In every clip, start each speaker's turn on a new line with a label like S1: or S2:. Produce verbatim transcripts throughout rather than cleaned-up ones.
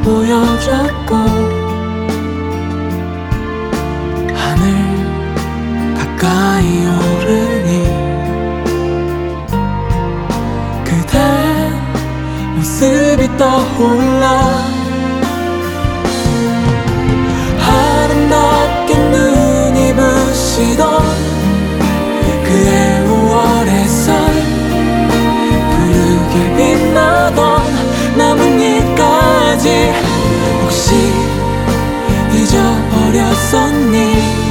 S1: 보여졌고 하늘 가까이 오르니 그대 모습이 떠올라 아름답게 눈이 부시던 그의 오월 햇살 푸르게 빛나던 나뭇잎까지 혹시 잊어버렸었니?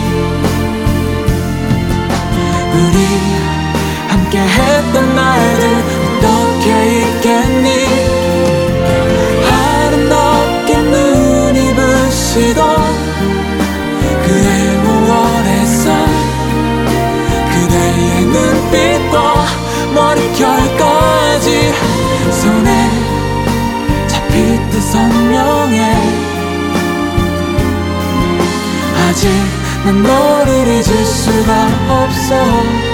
S1: 우리 함께 했던 날들 어떻게 잊겠니? 아름답게 눈이 부시던 그의 오월 햇살 그대의 눈빛과 머릿결까지 손에 잡힐 듯 선명해 아직 난 너를 잊을 수가 없어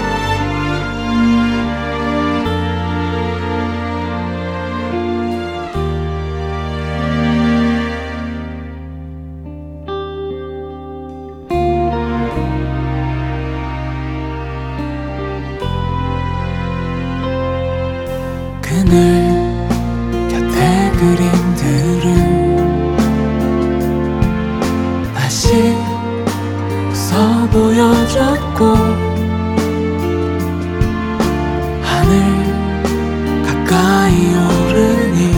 S1: 그늘 곁에 그림들은 다시 웃어 보여졌고 하늘 가까이 오르니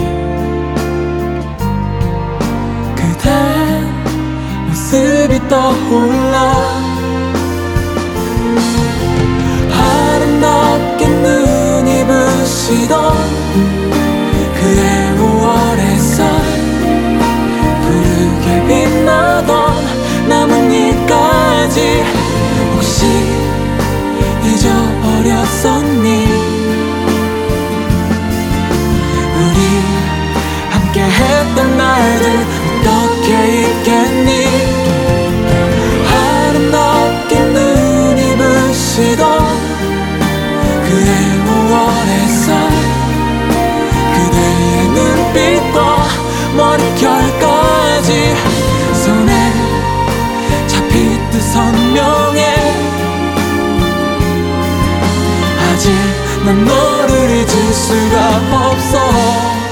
S1: 그대 모습이 떠올라 아름답게 눈이 부시던 그의 오월 햇살 푸르게 빛나던 나뭇잎까지 혹시 잊어버렸었니? 우리 함께 했던 날들 어떻게 잊겠니? 아름답게 눈이 부시던 그의 오월 햇살 그대의 눈빛과 머릿결까지 손에 잡힐 듯 선명해 아직 난 너를 잊을 수가 없어